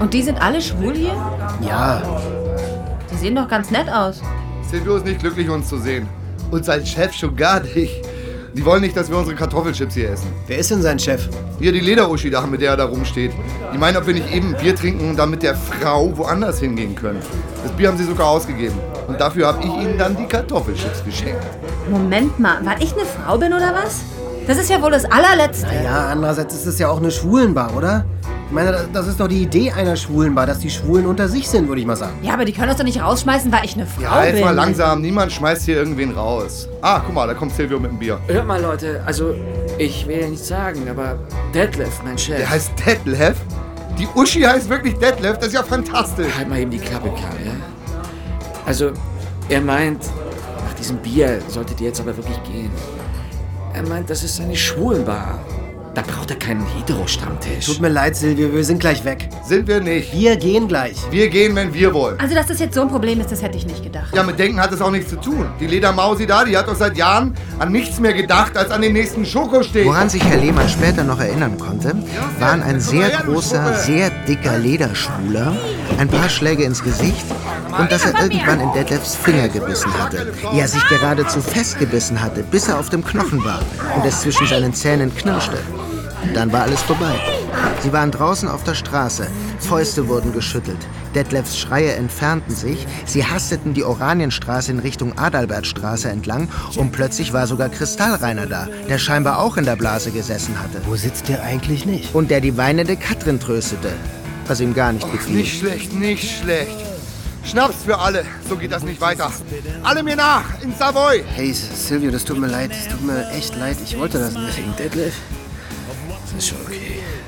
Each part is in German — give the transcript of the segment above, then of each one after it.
Und die sind alle schwul hier? Ja. Die sehen doch ganz nett aus. Silvio ist nicht glücklich, uns zu sehen. Und sein Chef schon gar nicht. Die wollen nicht, dass wir unsere Kartoffelchips hier essen. Wer ist denn sein Chef? Hier die Lederuschi da, mit der er da rumsteht. Die meinen, ob wir nicht eben ein Bier trinken und dann mit der Frau woanders hingehen können. Das Bier haben sie sogar ausgegeben. Und dafür habe ich ihnen dann die Kartoffelchips geschenkt. Moment mal, weil ich eine Frau bin oder was? Das ist ja wohl das allerletzte. Naja, andererseits ist es ja auch eine Schwulenbar, oder? Ich meine, das ist doch die Idee einer Schwulenbar, dass die Schwulen unter sich sind, würde ich mal sagen. Ja, aber die können das doch nicht rausschmeißen, weil ich eine Frau Ja, jetzt bin. mal langsam. Niemand schmeißt hier irgendwen raus. Ah, guck mal, da kommt Silvio mit dem Bier. Hört mal, Leute, also ich will ja nichts sagen, aber Detlef, mein Chef. Der heißt Detlef? Die Uschi heißt wirklich Detlef? Das ist ja fantastisch. Halt mal eben die Klappe, Karl, ja? Also, er meint, nach diesem Bier solltet ihr jetzt aber wirklich gehen. Er meint, das ist eine Schwulenbar. Da braucht er keinen Hetero-Stammtisch. Tut mir leid, Silvio, wir sind gleich weg. Sind wir nicht. Wir gehen gleich. Wir gehen, wenn wir wollen. Also, dass das jetzt so ein Problem ist, das hätte ich nicht gedacht. Ja, mit Denken hat es auch nichts zu tun. Die Ledermausi da, die hat doch seit Jahren an nichts mehr gedacht, als an den nächsten Schokosteg. Woran sich Herr Lehmann später noch erinnern konnte, waren ein sehr großer, sehr dicker Lederschwuler, ein paar Schläge ins Gesicht und dass er irgendwann in Detlefs Finger gebissen hatte. Er sich geradezu festgebissen hatte, bis er auf dem Knochen war und es zwischen seinen Zähnen knirschte. Dann war alles vorbei. Sie waren draußen auf der Straße. Fäuste wurden geschüttelt. Detlefs Schreie entfernten sich. Sie hasteten die Oranienstraße in Richtung Adalbertstraße entlang und plötzlich war sogar Kristallreiner da, der scheinbar auch in der Blase gesessen hatte. Wo sitzt der eigentlich nicht? Und der die weinende Katrin tröstete, was ihm gar nicht gefiel. Nicht schlecht, nicht schlecht. Schnaps für alle, so geht das nicht weiter. Alle mir nach, in Savoy. Hey, Silvio, das tut mir leid. Das tut mir echt leid. Ich wollte das nicht. Wegen Detlef? Das ist schon okay.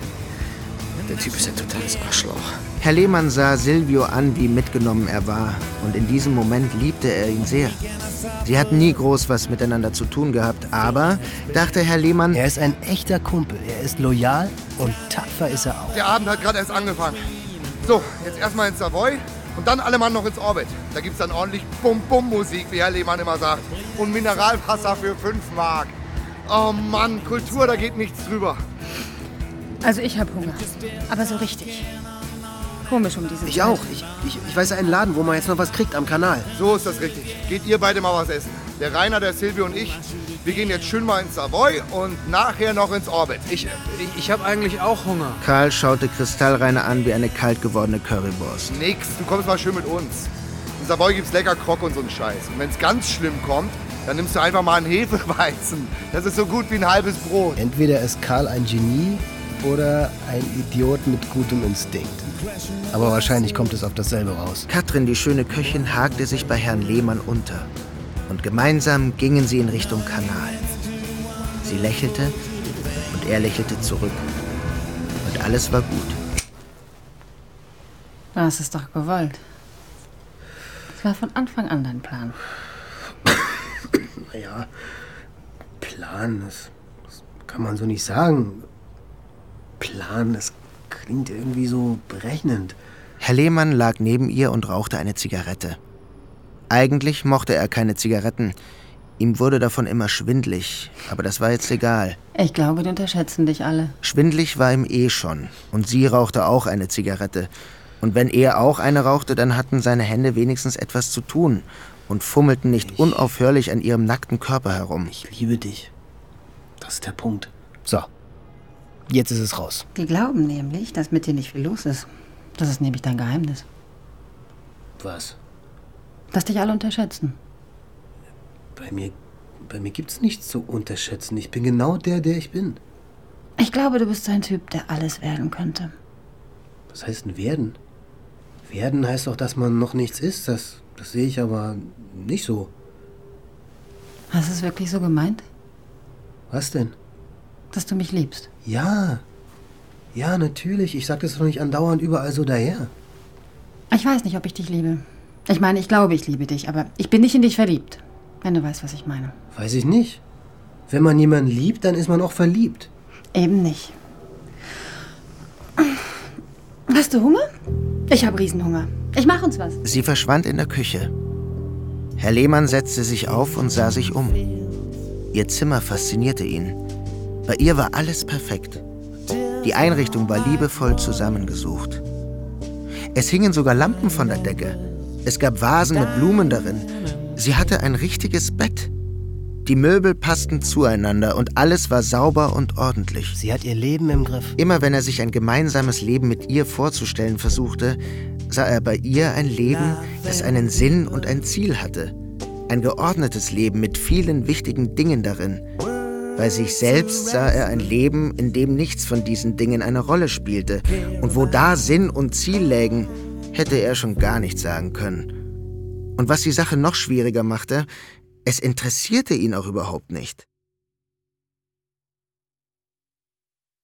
Der Typ ist ein totales Arschloch. Herr Lehmann sah Silvio an, wie mitgenommen er war. Und in diesem Moment liebte er ihn sehr. Sie hatten nie groß was miteinander zu tun gehabt, aber, dachte Herr Lehmann, Er ist ein echter Kumpel. Er ist loyal und tapfer ist er auch. Der Abend hat gerade erst angefangen. So, jetzt erstmal ins Savoy und dann alle Mann noch ins Orbit. Da gibt's dann ordentlich Bum-Bum-Musik, wie Herr Lehmann immer sagt. Und Mineralwasser für 5 Mark. Oh Mann, Kultur, da geht nichts drüber. Also, ich habe Hunger. Aber so richtig. Komisch um diese Ich Zeit. auch. Ich weiß einen Laden, wo man jetzt noch was kriegt am Kanal. So ist das richtig. Geht ihr beide mal was essen. Der Rainer, der Silvio und ich, wir gehen jetzt schön mal ins Savoy und nachher noch ins Orbit. Ich habe eigentlich auch Hunger. Karl schaute Kristallreiner an wie eine kalt gewordene Currywurst. Nix, du kommst mal schön mit uns. Im Savoy gibt's lecker Krok und so einen Scheiß. Und wenn's ganz schlimm kommt, dann nimmst du einfach mal einen Hefeweizen. Das ist so gut wie ein halbes Brot. Entweder ist Karl ein Genie oder ein Idiot mit gutem Instinkt. Aber wahrscheinlich kommt es auf dasselbe raus. Katrin, die schöne Köchin, hakte sich bei Herrn Lehmann unter. Und gemeinsam gingen sie in Richtung Kanal. Sie lächelte und er lächelte zurück. Und alles war gut. Du hast es doch gewollt. Das war von Anfang an dein Plan. Naja, Plan, das kann man so nicht sagen. Plan, das klingt irgendwie so berechnend. Herr Lehmann lag neben ihr und rauchte eine Zigarette. Eigentlich mochte er keine Zigaretten. Ihm wurde davon immer schwindlig, aber das war jetzt egal. Ich glaube, die unterschätzen dich alle. Schwindlig war ihm eh schon. Und sie rauchte auch eine Zigarette. Und wenn er auch eine rauchte, dann hatten seine Hände wenigstens etwas zu tun und fummelten nicht unaufhörlich an ihrem nackten Körper herum. Ich liebe dich. Das ist der Punkt. So, jetzt ist es raus. Die glauben nämlich, dass mit dir nicht viel los ist. Das ist nämlich dein Geheimnis. Was? Dass dich alle unterschätzen. Bei mir gibt's nichts zu unterschätzen. Ich bin genau der ich bin. Ich glaube, du bist so ein Typ, der alles werden könnte. Was heißt denn werden? Werden heißt doch, dass man noch nichts ist. Das sehe ich aber nicht so. Hast du es wirklich so gemeint? Was denn? Dass du mich liebst? Ja. Ja, natürlich. Ich sag das doch nicht andauernd überall so daher. Ich weiß nicht, ob ich dich liebe. Ich meine, ich glaube, ich liebe dich, aber ich bin nicht in dich verliebt. Wenn du weißt, was ich meine. Weiß ich nicht. Wenn man jemanden liebt, dann ist man auch verliebt. Eben nicht. Hast du Hunger? Ich habe Riesenhunger. Ich mache uns was. Sie verschwand in der Küche. Herr Lehmann setzte sich auf und sah sich um. Ihr Zimmer faszinierte ihn. Bei ihr war alles perfekt. Die Einrichtung war liebevoll zusammengesucht. Es hingen sogar Lampen von der Decke. Es gab Vasen mit Blumen darin. Sie hatte ein richtiges Bett. Die Möbel passten zueinander und alles war sauber und ordentlich. Sie hat ihr Leben im Griff. Immer wenn er sich ein gemeinsames Leben mit ihr vorzustellen versuchte, sah er bei ihr ein Leben, das einen Sinn und ein Ziel hatte. Ein geordnetes Leben mit vielen wichtigen Dingen darin. Bei sich selbst sah er ein Leben, in dem nichts von diesen Dingen eine Rolle spielte. Und wo da Sinn und Ziel lägen, hätte er schon gar nichts sagen können. Und was die Sache noch schwieriger machte, es interessierte ihn auch überhaupt nicht.